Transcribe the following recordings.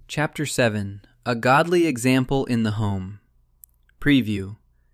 Chapter 7 A Godly Example in the Home. Preview.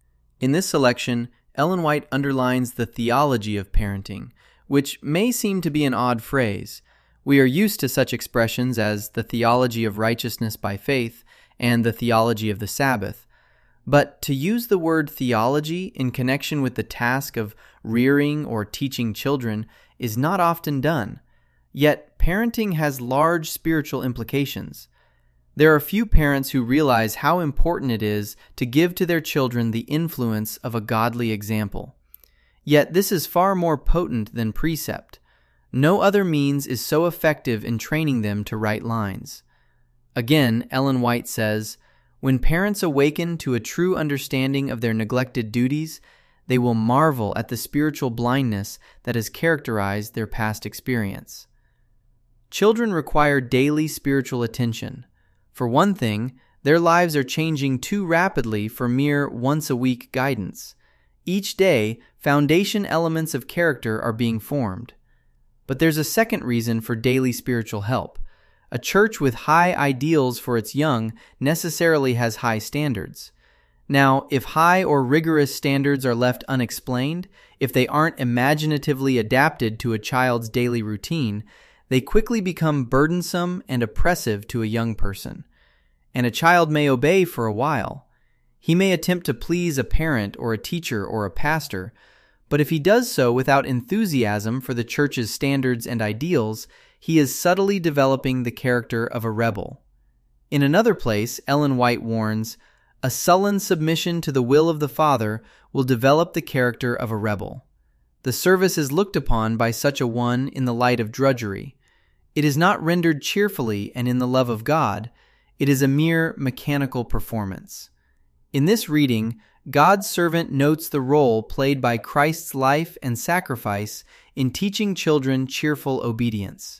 In this selection, Ellen White underlines the theology of parenting, which may seem to be an odd phrase. We are used to such expressions as the theology of righteousness by faith and the theology of the Sabbath. But to use the word theology in connection with the task of rearing or teaching children is not often done. Yet parenting has large spiritual implications. There are few parents who realize how important it is to give to their children the influence of a godly example. Yet this is far more potent than precept. No other means is so effective in training them to right lines. Again, Ellen White says, "When parents awaken to a true understanding of their neglected duties, they will marvel at the spiritual blindness that has characterized their past experience." Children require daily spiritual attention. For one thing, their lives are changing too rapidly for mere once-a-week guidance. Each day, foundation elements of character are being formed. But there's a second reason for daily spiritual help. A church with high ideals for its young necessarily has high standards. Now, if high or rigorous standards are left unexplained, if they aren't imaginatively adapted to a child's daily routine, they quickly become burdensome and oppressive to a young person. And a child may obey for a while. He may attempt to please a parent or a teacher or a pastor, but if he does so without enthusiasm for the church's standards and ideals, he is subtly developing the character of a rebel. In another place, Ellen White warns, "A sullen submission to the will of the Father will develop the character of a rebel." The service is looked upon by such a one in the light of drudgery. It is not rendered cheerfully and in the love of God. It is a mere mechanical performance. In this reading, God's servant notes the role played by Christ's life and sacrifice in teaching children cheerful obedience.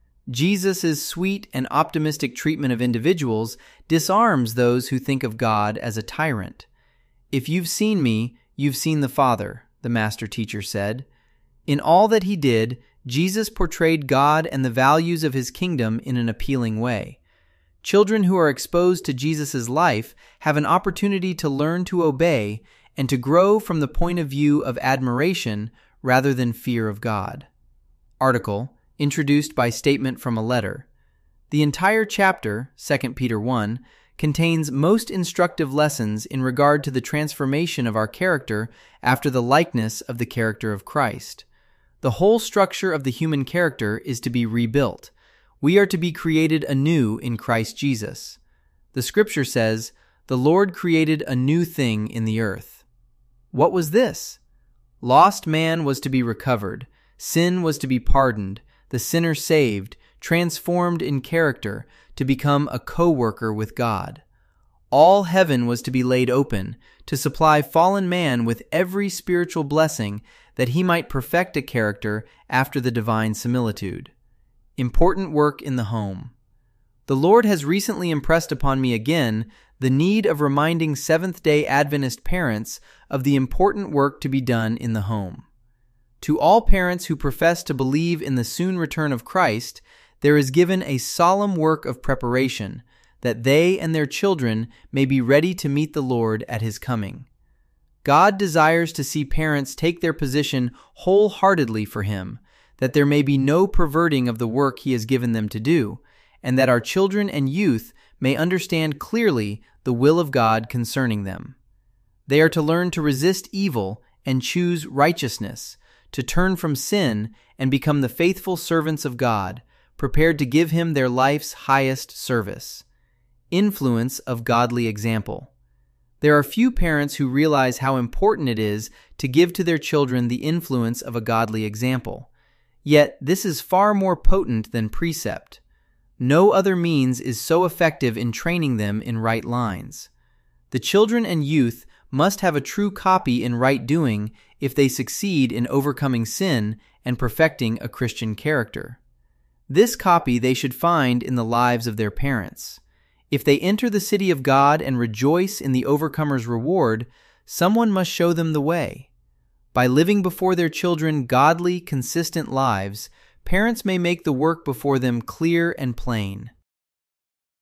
Jesus' sweet and optimistic treatment of individuals disarms those who think of God as a tyrant. "If you've seen me, you've seen the Father," the master teacher said. In all that he did, Jesus portrayed God and the values of his kingdom in an appealing way. Children who are exposed to Jesus' life have an opportunity to learn to obey and to grow from the point of view of admiration rather than fear of God. Article, introduced by statement from a letter. The entire chapter, 2 Peter 1, contains most instructive lessons in regard to the transformation of our character after the likeness of the character of Christ. The whole structure of the human character is to be rebuilt. We are to be created anew in Christ Jesus. The scripture says, "The Lord created a new thing in the earth." What was this? Lost man was to be recovered. Sin was to be pardoned. The sinner saved, transformed in character to become a co-worker with God. All heaven was to be laid open to supply fallen man with every spiritual blessing that he might perfect a character after the divine similitude. Important work in the home. The Lord has recently impressed upon me again the need of reminding Seventh-day Adventist parents of the important work to be done in the home. To all parents who profess to believe in the soon return of Christ, there is given a solemn work of preparation, that they and their children may be ready to meet the Lord at his coming. God desires to see parents take their position wholeheartedly for him, that there may be no perverting of the work he has given them to do, and that our children and youth may understand clearly the will of God concerning them. They are to learn to resist evil and choose righteousness, to turn from sin and become the faithful servants of God, prepared to give him their life's highest service. Influence of godly example. There are few parents who realize how important it is to give to their children the influence of a godly example. Yet this is far more potent than precept. No other means is so effective in training them in right lines. The children and youth must have a true copy in right doing if they succeed in overcoming sin and perfecting a Christian character. This copy they should find in the lives of their parents. If they enter the city of God and rejoice in the overcomer's reward, someone must show them the way. By living before their children godly, consistent lives, parents may make the work before them clear and plain.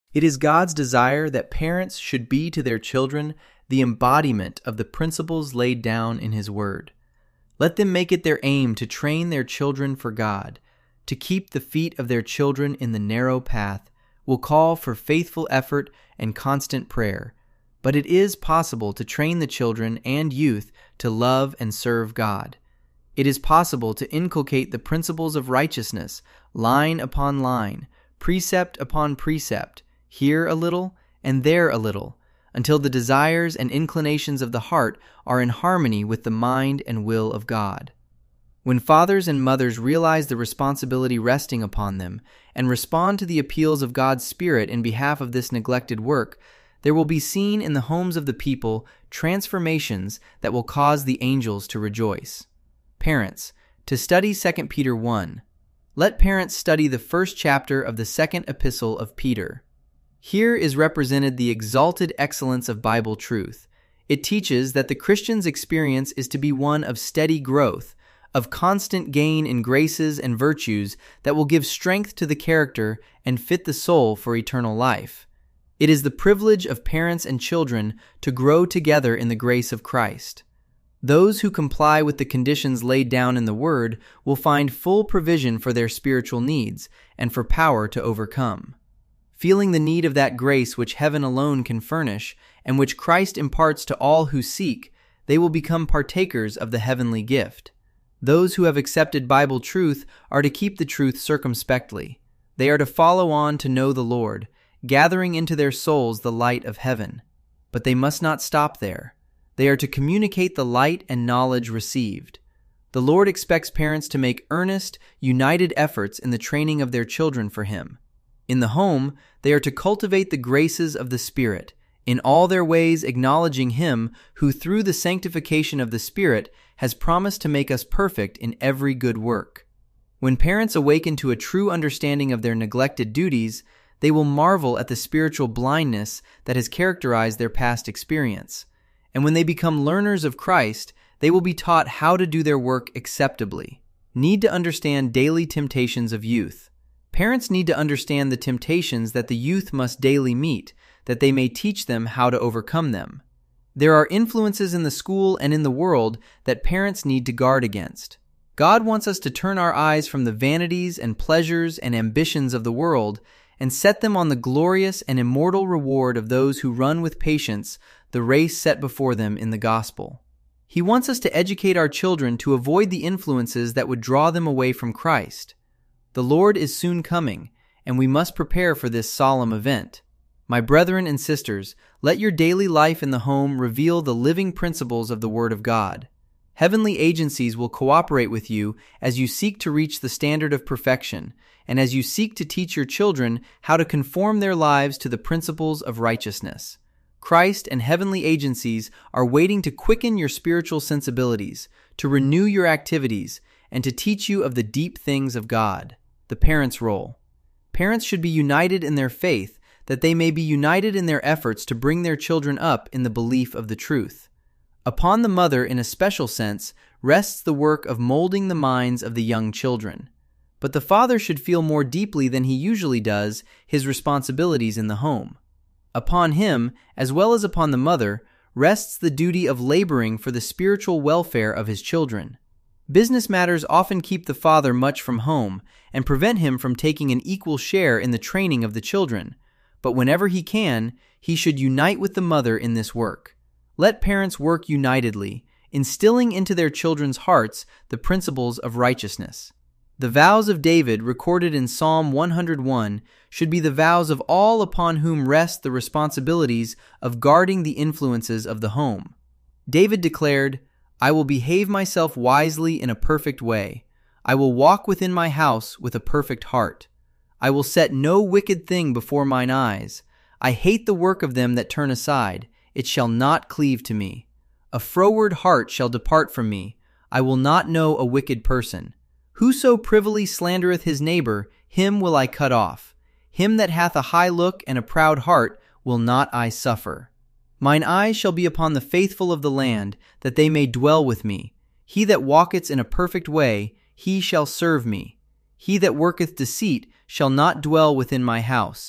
It is God's desire that parents should be to their children the embodiment of the principles laid down in His Word. Let them make it their aim to train their children for God. To keep the feet of their children in the narrow path will call for faithful effort and constant prayer, but it is possible to train the children and youth to love and serve God. It is possible to inculcate the principles of righteousness, line upon line, precept upon precept, here a little and there a little, until the desires and inclinations of the heart are in harmony with the mind and will of God. When fathers and mothers realize the responsibility resting upon them and respond to the appeals of God's Spirit in behalf of this neglected work, there will be seen in the homes of the people transformations that will cause the angels to rejoice. Parents, to study 2 Peter 1. Let parents study the first chapter of the second epistle of Peter. Here is represented the exalted excellence of Bible truth. It teaches that the Christian's experience is to be one of steady growth, of constant gain in graces and virtues that will give strength to the character and fit the soul for eternal life. It is the privilege of parents and children to grow together in the grace of Christ. Those who comply with the conditions laid down in the Word will find full provision for their spiritual needs and for power to overcome. Feeling the need of that grace which heaven alone can furnish, and which Christ imparts to all who seek, they will become partakers of the heavenly gift. Those who have accepted Bible truth are to keep the truth circumspectly. They are to follow on to know the Lord, gathering into their souls the light of heaven. But they must not stop there. They are to communicate the light and knowledge received. The Lord expects parents to make earnest, united efforts in the training of their children for Him. In the home, they are to cultivate the graces of the Spirit, in all their ways acknowledging Him who through the sanctification of the Spirit has promised to make us perfect in every good work. When parents awaken to a true understanding of their neglected duties, they will marvel at the spiritual blindness that has characterized their past experience. And when they become learners of Christ, they will be taught how to do their work acceptably. Need to understand daily temptations of youth. Parents need to understand the temptations that the youth must daily meet, that they may teach them how to overcome them. There are influences in the school and in the world that parents need to guard against. God wants us to turn our eyes from the vanities and pleasures and ambitions of the world and set them on the glorious and immortal reward of those who run with patience the race set before them in the gospel. He wants us to educate our children to avoid the influences that would draw them away from Christ. The Lord is soon coming, and we must prepare for this solemn event. My brethren and sisters, let your daily life in the home reveal the living principles of the Word of God. Heavenly agencies will cooperate with you as you seek to reach the standard of perfection, and as you seek to teach your children how to conform their lives to the principles of righteousness. Christ and heavenly agencies are waiting to quicken your spiritual sensibilities, to renew your activities, and to teach you of the deep things of God. The parent's role. Parents should be united in their faith, that they may be united in their efforts to bring their children up in the belief of the truth. Upon the mother, in a special sense, rests the work of molding the minds of the young children. But the father should feel more deeply than he usually does his responsibilities in the home. Upon him, as well as upon the mother, rests the duty of laboring for the spiritual welfare of his children. Business matters often keep the father much from home and prevent him from taking an equal share in the training of the children. But whenever he can, he should unite with the mother in this work. Let parents work unitedly, instilling into their children's hearts the principles of righteousness. The vows of David recorded in Psalm 101 should be the vows of all upon whom rest the responsibilities of guarding the influences of the home. David declared, "I will behave myself wisely in a perfect way. I will walk within my house with a perfect heart. I will set no wicked thing before mine eyes. I hate the work of them that turn aside. It shall not cleave to me. A froward heart shall depart from me. I will not know a wicked person. Whoso privily slandereth his neighbor, him will I cut off. Him that hath a high look and a proud heart will not I suffer. Mine eyes shall be upon the faithful of the land, that they may dwell with me. He that walketh in a perfect way, he shall serve me. He that worketh deceit shall not dwell within my house.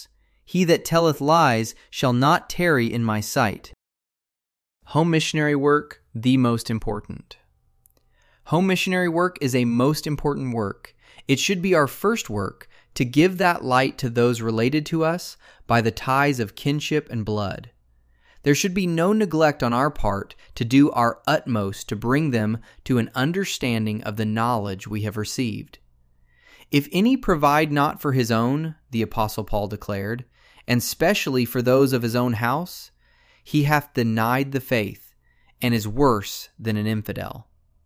He that telleth lies shall not tarry in my sight. Home missionary work, the most important. Home missionary work is a most important work. It should be our first work to give that light to those related to us by the ties of kinship and blood. There should be no neglect on our part to do our utmost to bring them to an understanding of the knowledge we have received. If any provide not for his own, the Apostle Paul declared, and specially for those of his own house, he hath denied the faith, and is worse than an infidel.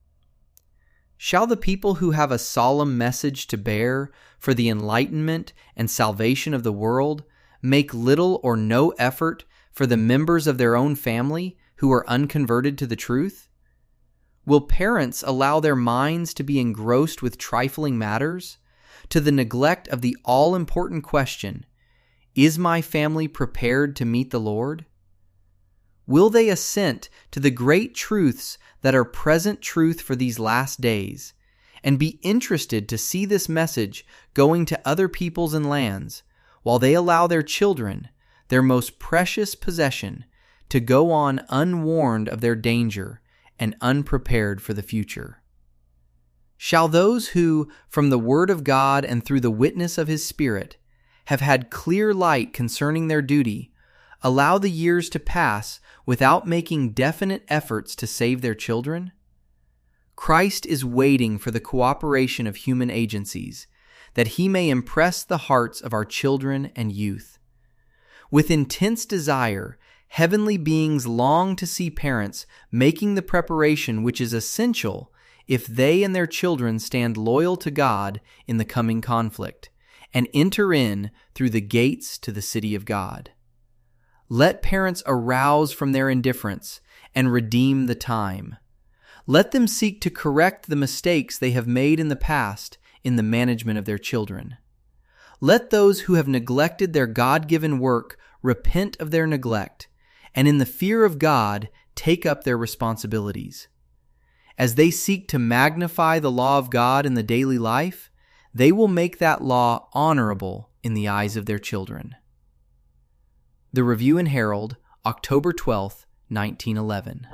Shall the people who have a solemn message to bear for the enlightenment and salvation of the world make little or no effort for the members of their own family who are unconverted to the truth? Will parents allow their minds to be engrossed with trifling matters, to the neglect of the all-important question, is my family prepared to meet the Lord? Will they assent to the great truths that are present truth for these last days, and be interested to see this message going to other peoples and lands, while they allow their children, their most precious possession, to go on unwarned of their danger and unprepared for the future? Shall those who, from the Word of God and through the witness of His Spirit, have had clear light concerning their duty, allow the years to pass without making definite efforts to save their children? Christ is waiting for the cooperation of human agencies, that He may impress the hearts of our children and youth. With intense desire, heavenly beings long to see parents making the preparation which is essential if they and their children stand loyal to God in the coming conflict, and enter in through the gates to the city of God. Let parents arouse from their indifference and redeem the time. Let them seek to correct the mistakes they have made in the past in the management of their children. Let those who have neglected their God-given work repent of their neglect, and in the fear of God take up their responsibilities. As they seek to magnify the law of God in the daily life, they will make that law honorable in the eyes of their children. The Review and Herald, October 12, 1911.